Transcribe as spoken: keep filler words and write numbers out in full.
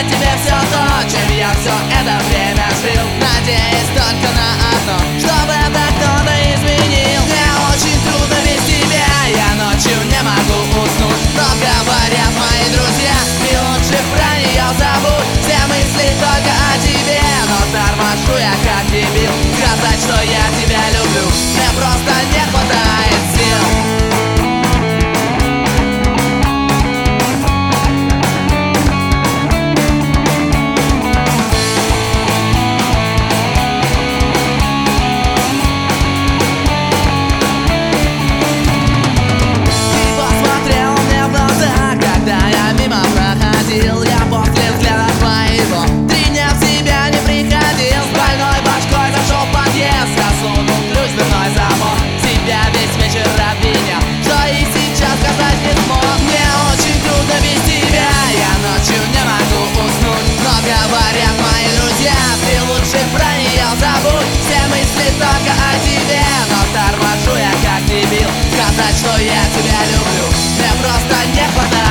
сказать тебе все то, чем я все это время жил. Надеюсь только на одно, чтобы это кто-то изменил. Мне очень трудно без тебя, я ночью не могу уснуть. Но говорят мои друзья, ты лучше про нее забудь. Все мысли только о тебе, но торможу я как дебил. Сказать, что я тебя люблю, мне просто не хватает сил. Я после взгляда твоего три дня в себя не приходил. С больной башкой зашел в подъезд, засунул ключ в дверной замок. Себя весь вечер обвинял, что и сейчас сказать не смог. Мне очень трудно без тебя, я ночью не могу уснуть. Но говорят мои друзья, ты лучше про нее забудь. Все мысли только о тебе, но торможу я как дебил. Сказать, что я тебя люблю, мне просто не хватает